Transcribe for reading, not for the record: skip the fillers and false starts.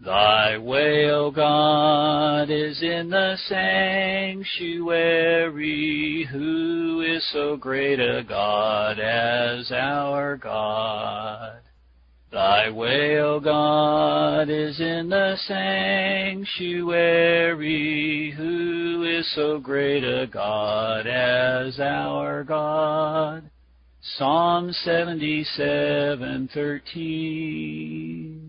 Thy way, O God, is in the sanctuary. Who is so great a God as our God? Thy way, O God, is in the sanctuary. Who is so great a God as our God? Psalm 77:13.